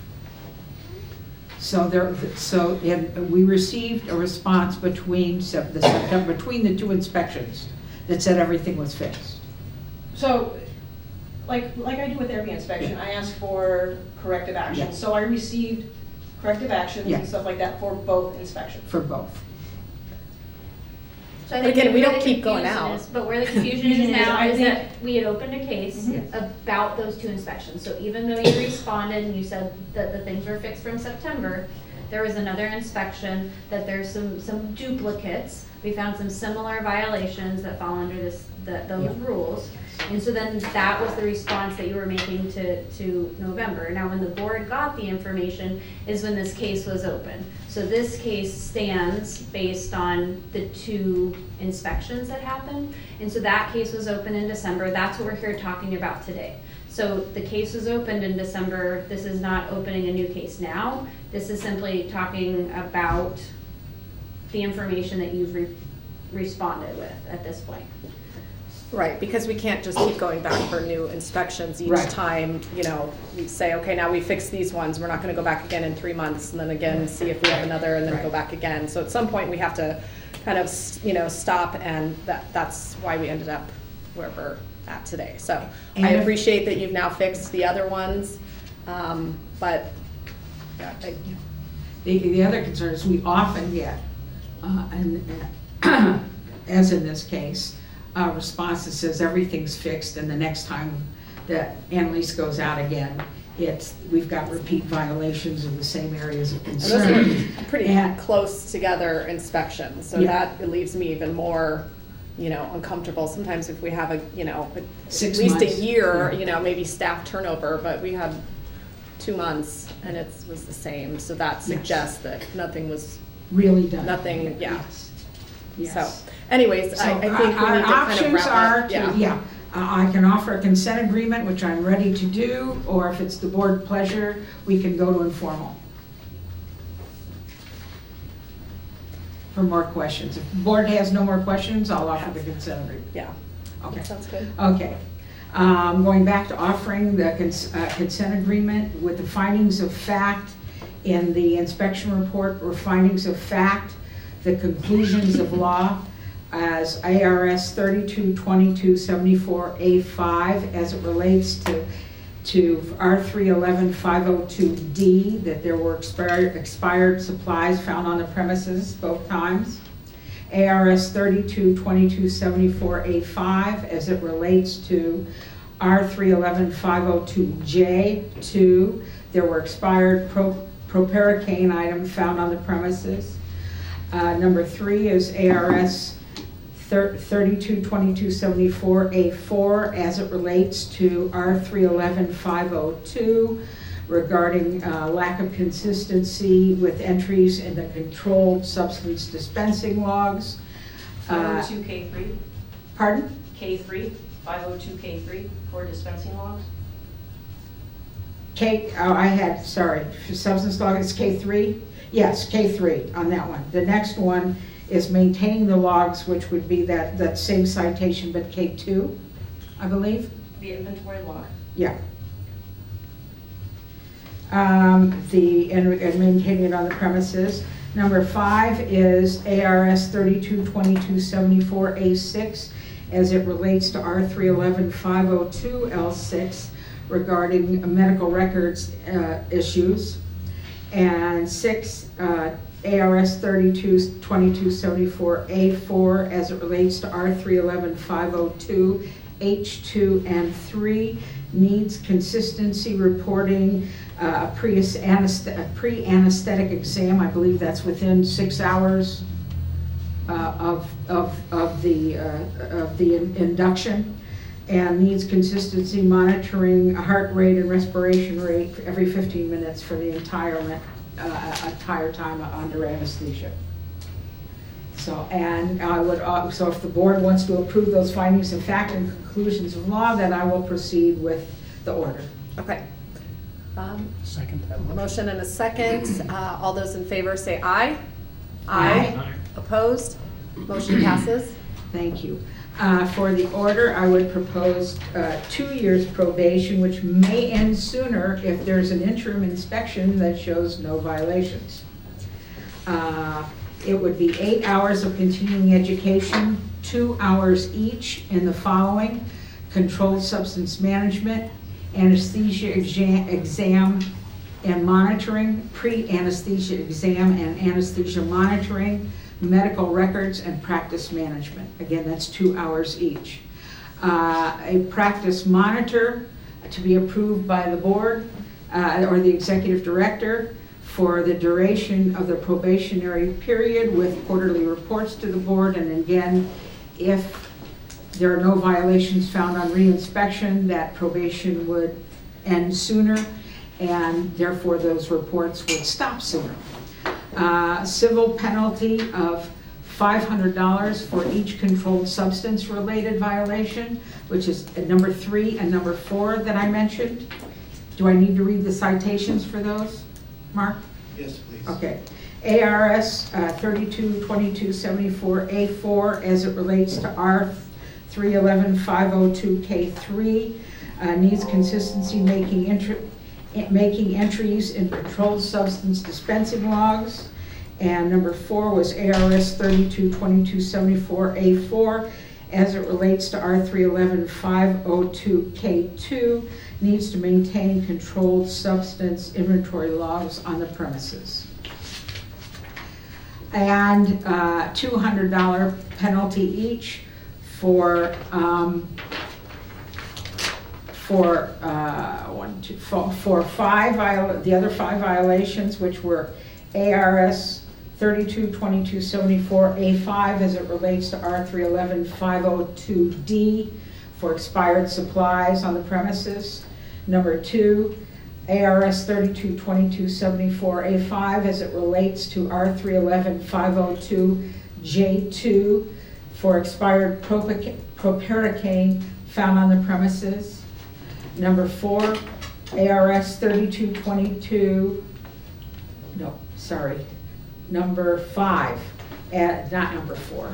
So there, so and we received a response between Sep- the September, between the two inspections that said everything was fixed. So, like, like I do with every inspection, I ask for corrective Yeah. actions. So I received corrective actions Yeah. and stuff like that for both inspections. For both. So I But think again, we where don't the keep going confusion out. is- But where the confusion is Confusion is, now I is think- that we had opened a case Mhm. about those two inspections. So even though you responded and you said that the things were fixed from September, there was another inspection, that there's some, some duplicates. We found some similar violations that fall under this, the, those Yeah. rules. And so then that was the response that you were making to, to November. Now, when the board got the information is when this case was open. So this case stands based on the two inspections that happened. And so that case was open in December. That's what we're here talking about today. So the case was opened in December. This is not opening a new case now. This is simply talking about the information that you've re- responded with at this point. Right, because we can't just keep going back for new inspections each Right. time, you know, we say, okay, now we fixed these ones, we're not gonna go back again in three months, and then again, see if we have another, and then go Right. back again. So at some point, we have to kind of, you know, stop, and that, that's why we ended up where we're at today. So I And if- appreciate that you've now fixed the other ones, um, but, yeah, I- The, the other concern is we often get, uh, and, uh, as in this case, a response that says everything's fixed, and the next time that Annalise goes out again, it's, we've got repeat violations in the same areas of and those concern. were pretty And- close together inspections, so Yeah. that leaves me even more, you know, uncomfortable. Sometimes if we have a, you know, at Six least a months, year, yeah. you know, maybe staff turnover, but we had two months and it was the same, so that suggests that nothing was, Really done. Nothing, yeah. Yes. so. Yes. Anyways, I, I So think we our- need to our kind of options wrap are up, to- yeah. Yeah, Uh, I can offer a consent agreement, which I'm ready to do, or if it's the board pleasure, we can go to informal. For more questions. If the board has no more questions, I'll offer the consent agreement. Yeah, Okay. sounds good. Okay. Um, Going back to offering the cons- uh, consent agreement with the findings of fact in the inspection report, or findings of fact, the conclusions of law as A R S thirty-two twenty-two seventy-four A five as it relates to, to R three eleven five oh two D, that there were expired, expired supplies found on the premises both times. A R S thirty-two twenty-two seventy-four A five as it relates to R three eleven five oh two J two. There were expired pro, proparacaine items found on the premises. Uh, number three is A R S thirty-two twenty-two seventy-four A four as it relates to R three eleven five oh two regarding uh, lack of consistency with entries in the controlled substance dispensing logs. Uh, five oh two K three, Pardon? K three, five oh two K three for dispensing logs. K, oh, I had, sorry, for substance log, it's K three? Yes, K three on that one. The next one is maintaining the logs, which would be that, that same citation, but K two, I believe? The inventory log. Yeah. Um, the, and, and maintaining it on the premises. Number five is A R S thirty-two twenty-two seventy-four A six as it relates to R three eleven five oh two L six regarding medical records uh, issues. And six, uh, A R S thirty-two twenty-two seventy-four A four as it relates to R three eleven five oh two H two and three needs consistency reporting, uh, a pre-anesthetic exam. I believe that's within six hours uh, of, of, of the, uh, of the in induction, and needs consistency monitoring heart rate and respiration rate every fifteen minutes for the entire, uh, entire time under anesthesia. So, and I would, uh, so if the board wants to approve those findings of fact and conclusions of law, then I will proceed with the order. Okay. Um, Second. Motion and a second. Uh, all those in favor say aye. Aye. Aye. Opposed? Motion passes. Thank you. Uh, for the order, I would propose uh, two years probation, which may end sooner if there's an interim inspection that shows no violations. Uh, It would be eight hours of continuing education, two hours each in the following: controlled substance management, anesthesia exam, exam and monitoring, pre-anesthesia exam and anesthesia monitoring, medical records, and practice management. Again, that's two hours each. Uh, a practice monitor to be approved by the board uh, or the executive director for the duration of the probationary period with quarterly reports to the board. And again, if there are no violations found on reinspection, that probation would end sooner, and therefore those reports would stop sooner. Uh, civil penalty of five hundred dollars for each controlled substance related violation, which is at number three and number four that I mentioned. Do I need to read the citations for those, Mark? Yes, please. Okay. A R S uh, thirty-two twenty-two seventy-four A four as it relates to R three eleven five oh two K three uh, needs consistency making, entry, making entries in controlled substance dispensing logs. And number four was A R S thirty-two twenty-two seventy-four A four as it relates to R three eleven five oh two K two, needs to maintain controlled substance inventory logs on the premises. And uh, two hundred dollar penalty each for um, for uh, one, two, for, for five viol the other five violations, which were A R S thirty-two twenty-two seventy-four A five as it relates to R three eleven five oh two D for expired supplies on the premises. Number two, A R S thirty-two twenty-two seventy-four A five as it relates to R three eleven five oh two J two for expired proparacaine found on the premises. Number four, A R S thirty-two twenty-two, no, sorry, number five, uh, not number four.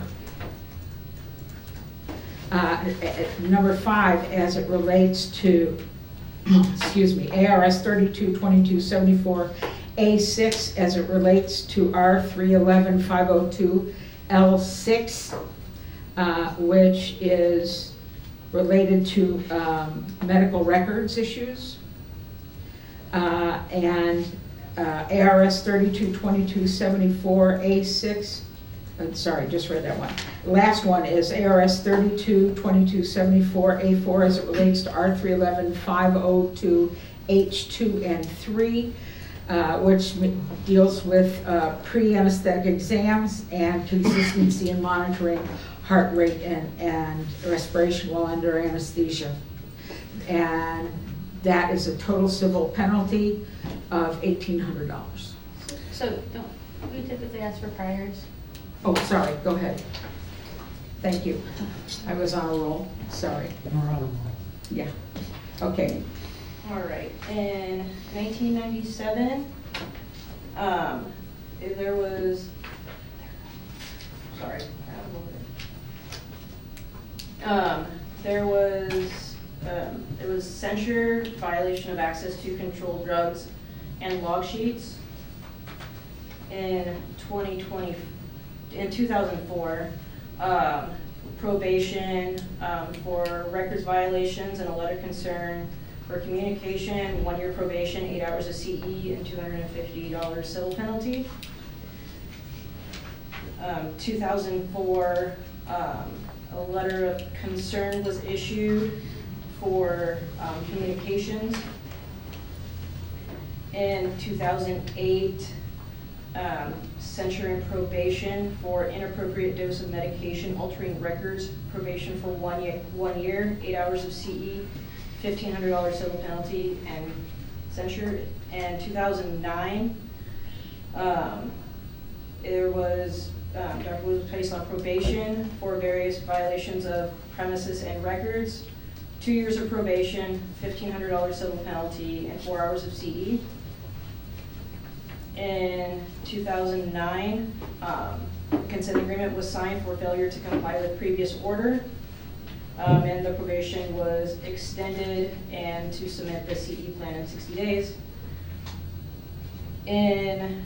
Uh, number five, as it relates to, excuse me, A R S thirty-two twenty-two seventy-four A six as it relates to R three eleven five oh two L six, uh, which is related to um, medical records issues. Uh, and uh, A R S thirty-two twenty-two seventy-four A six, I'm sorry, just read that one. Last one is A R S thirty-two twenty-two seventy-four A four as it relates to R three eleven five oh two H two and three, uh, which deals with uh, pre-anesthetic exams and consistency in monitoring heart rate and, and respiration while under anesthesia. And that is a total civil penalty of eighteen hundred dollars. So don't we typically ask for priors? Oh, sorry, go ahead. Thank you. I was on a roll, sorry. We're on a roll. Yeah, okay. All right, in nineteen ninety-seven, um, if there was, sorry, um, there was, um, it was censure, violation of access to controlled drugs, and log sheets. In twenty twenty, in two thousand four, um, probation um, for records violations and a letter concern for communication, one-year probation, eight hours of C E, and two hundred fifty dollars civil penalty. Um, two thousand four, um, a letter of concern was issued for um, communications. In two thousand eight, um, censure and probation for inappropriate dose of medication, altering records, probation for one year, one year, eight hours of C E, fifteen hundred dollars civil penalty, and censure. And two thousand nine, um, there was, um, Doctor Wood was placed on probation for various violations of premises and records, two years of probation, fifteen hundred dollars civil penalty, and four hours of C E. In two thousand nine, um, consent agreement was signed for failure to comply with previous order, um, and the probation was extended and to submit the C E plan in sixty days. In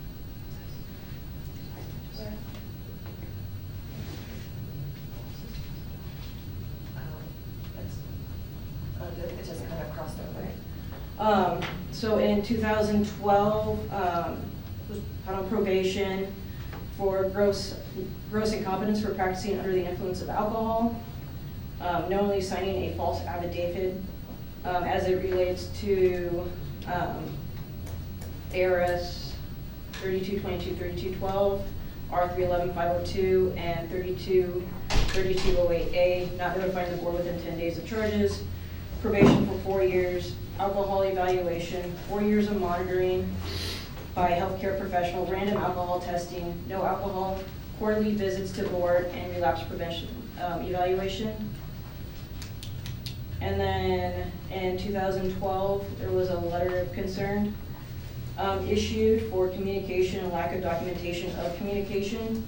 It just kind of crossed over. Um, so in two thousand twelve, um, was put on probation for gross, gross incompetence for practicing under the influence of alcohol, um, knowingly signing a false affidavit, um, as it relates to, um, A R S thirty-two twenty-two, thirty-two twelve, R three eleven five oh two, and thirty-two thirty-two oh eight A, not notifying the board within ten days of charges, probation for four years, alcohol evaluation, four years of monitoring by a healthcare professional, random alcohol testing, no alcohol, quarterly visits to board, and relapse prevention um, evaluation. And then in two thousand twelve, there was a letter of concern um, issued for communication and lack of documentation of communication.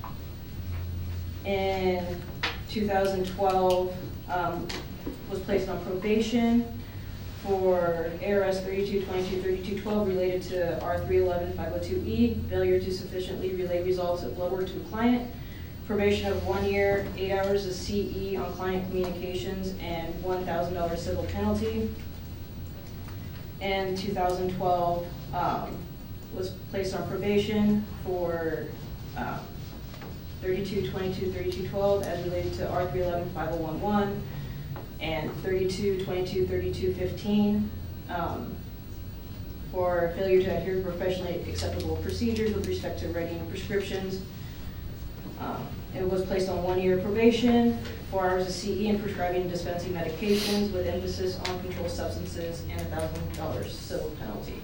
In two thousand twelve, um, was placed on probation for A R S thirty-two twenty-two, thirty-two twelve related to R three eleven five oh two E, failure to sufficiently relay results of blood work to the client, probation of one year, eight hours of C E on client communications, and one thousand dollars civil penalty. And two thousand twelve um, was placed on probation for um, thirty-two twenty-two, thirty-two twelve as related to R three eleven five oh one one, and thirty-two twenty-two, thirty-two fifteen um, for failure to adhere to professionally acceptable procedures with respect to writing prescriptions. Um, it was placed on one-year probation, four hours of C E and prescribing and dispensing medications with emphasis on controlled substances, and a thousand dollars civil penalty.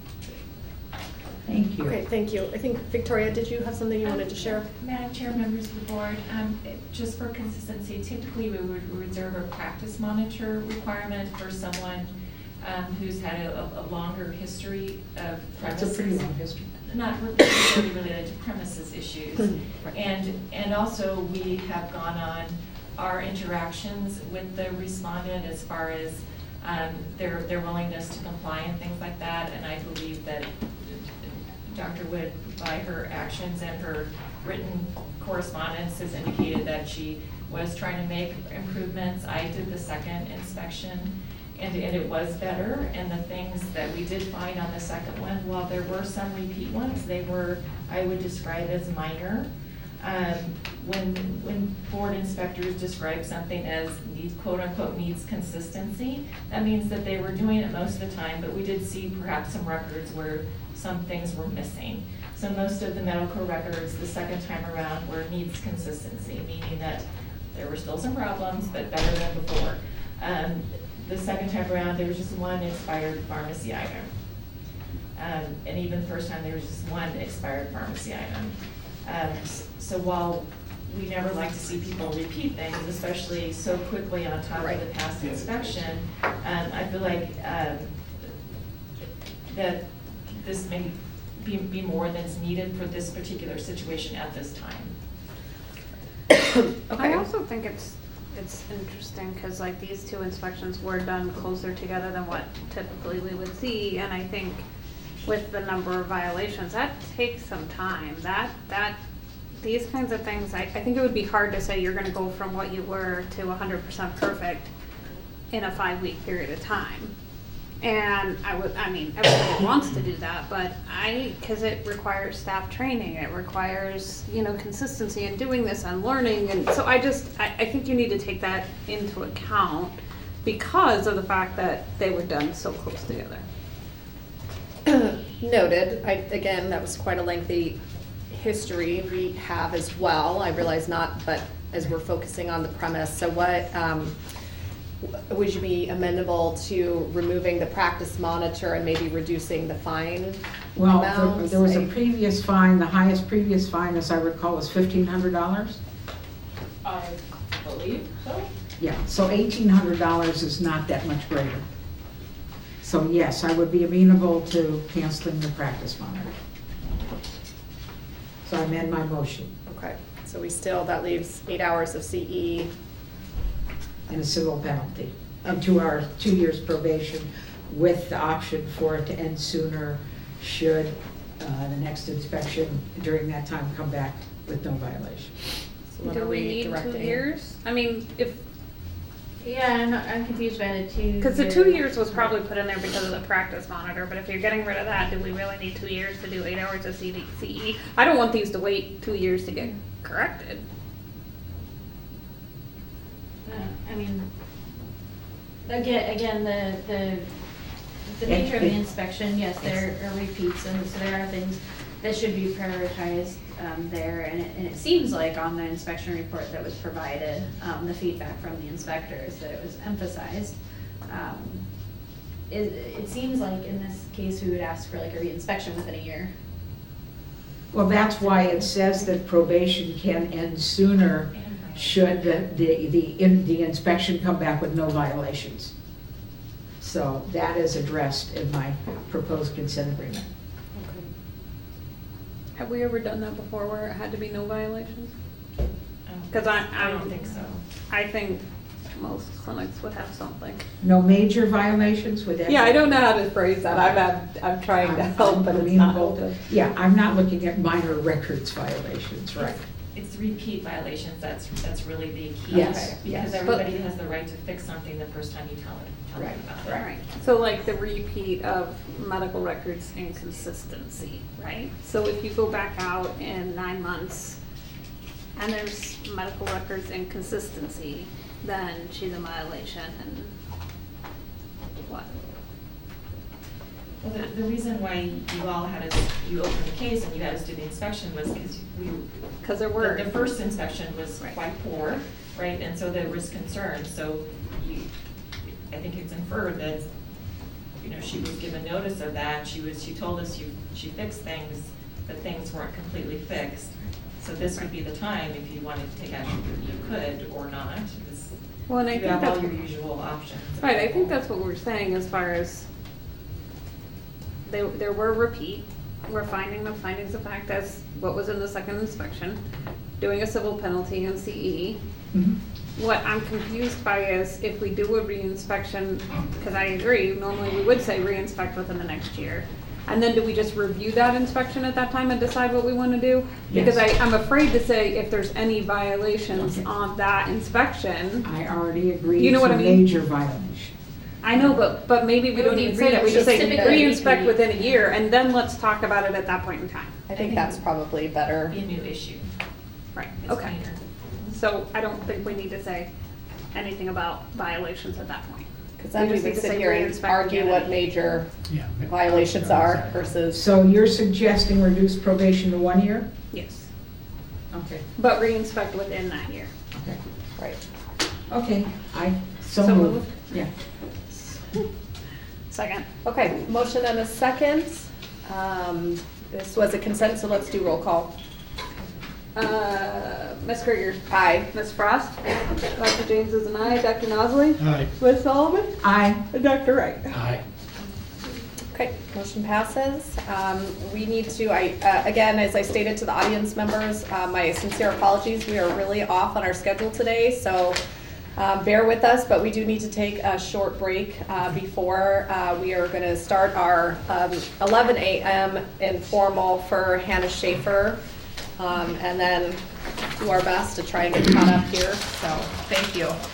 Thank you. Okay, thank you. I think, Victoria, did you have something you wanted to share? Madam Chair, members of the board, um, it- just for consistency, typically we would reserve a practice monitor requirement for someone um, who's had a, a longer history of That's premises. a pretty long history. Not really related to premises issues. And, and also we have gone on our interactions with the respondent as far as um, their, their willingness to comply and things like that. And I believe that Doctor Wood, by her actions and her written correspondence, has indicated that she was trying to make improvements. I did the second inspection, and, and it was better. And the things that we did find on the second one, while there were some repeat ones, they were, I would describe as minor. Um, when, when board inspectors describe something as needs, quote unquote, needs consistency, that means that they were doing it most of the time, but we did see perhaps some records where some things were missing. So most of the medical records the second time around were needs consistency, meaning that there were still some problems, but better than before. Um, the second time around, there was just one expired pharmacy item. Um, and even the first time, there was just one expired pharmacy item. Um, so while we never like to see people repeat things, especially so quickly on top of the past inspection. Um, I feel like, um, that this may be, be more than's needed for this particular situation at this time. I also think it's, it's interesting, because like these two inspections were done closer together than what typically we would see, and I think with the number of violations, that takes some time. That, that, these kinds of things, I, I think it would be hard to say you're gonna go from what you were to hundred percent perfect in a five-week period of time. And I would, I mean, everybody wants to do that, but I, because it requires staff training, it requires, you know, consistency in doing this and learning, and so I just, I, I think you need to take that into account because of the fact that they were done so close together. Noted. I, again, that was quite a lengthy history we have as well. I realize not, but as we're focusing on the premise, so what, um, would you be amenable to removing the practice monitor and maybe reducing the fine Well, amounts? there- there was a I- previous fine, the highest previous fine, as I recall, was fifteen hundred dollars. I believe so. Yeah, so eighteen hundred dollars is not that much greater. So yes, I would be amenable to canceling the practice monitor. So I amend my motion Okay, so we still, that leaves eight hours of C E. and a civil penalty, and two hours, two years probation, with the option for it to end sooner should uh, the next inspection during that time come back with no violation. So when Do are we need two directing? years? I mean, if, Yeah, I'm not, I'm confused by the two. because the two years was probably put in there because of the practice monitor, but if you're getting rid of that, do we really need two years to do eight hours of C D C E? I don't want these to wait two years to get corrected. Uh, I mean, again, again, the, the, the nature of the inspection, yes, there are repeats, and so there are things that should be prioritized, um, there, and it, and it seems like on the inspection report that was provided, um, the feedback from the inspectors, that it was emphasized. Um, it, it seems like in this case, we would ask for like a reinspection within a year. Well, that's why it says that probation can end sooner should the, the, the, in, the inspection come back with no violations. So that is addressed in my proposed consent agreement. Have we ever done that before where it had to be no violations? Because I, I I don't think so. I think most clinics would have something. No major violations with that? Yeah, I don't know how to phrase that. I'm, I'm, I'm trying to I'm- help, I'm but it's not amenable to- helping. Yeah, I'm not looking at minor records violations, right? It's repeat violations, that's, that's really the key. Yes, yes. Because everybody has the right to fix something the first time you tell it, tell them Right, about it. Right, so like the repeat of medical records inconsistency, right? So if you go back out in nine months and there's medical records inconsistency, then she's in violation and what? Well, the, the reason why you all had us, you opened the case and you had us do the inspection was because we. Because there were. The, the first inspection was Right. quite poor, right, and so there was concern, so you, I think it's inferred that, you know, she was given notice of that, she was, she told us you, she fixed things, but things weren't completely fixed. So this would be the time, if you wanted to take action, you could or not, because Well, and I you think have all that's. your usual options. Right, I think that's what we're saying as far as they, there were repeat, we're finding the findings of fact as what was in the second inspection, doing a civil penalty in C E. Mhm. What I'm confused by is if we do a reinspection, because I agree, normally we would say reinspect within the next year. And then do we just review that inspection at that time and decide what we want to do? Because I, Yes. I'm afraid to say if there's any violations Okay. on that inspection. I already agreed You know what to I mean? major violation. I know, but, but maybe we It don't would even be say that, we just say typically re-inspect repeat. within a year, and then let's talk about it at that point in time. I think that's probably better. Be a new issue. Right, It's okay. cleaner. So I don't think we need to say anything about violations at that point. Because then We we just would need to sit say here and re-inspect argue again. what major Yeah. violations are versus, So you're suggesting reduce probation to one year? Yes, Okay, but re-inspect within that year. okay. right. Okay, I, so So moved. moved. Yeah. Second. Okay, motion and a second. Um, This was a consent, so let's do roll call. Uh, Miz Krieger. Aye. Miz Frost. Doctor James is an aye. Doctor Nosley. Aye. Miz Sullivan. Aye. And Doctor Wright. Aye. Okay, motion passes. Um, We need to, I, uh, again, as I stated to the audience members, uh, my sincere apologies. We are really off on our schedule today, so um, bear with us, but we do need to take a short break uh, before uh, we are going to start our um, eleven a m informal for Hannah Schaefer, um, and then do our best to try and get caught up here, so thank you.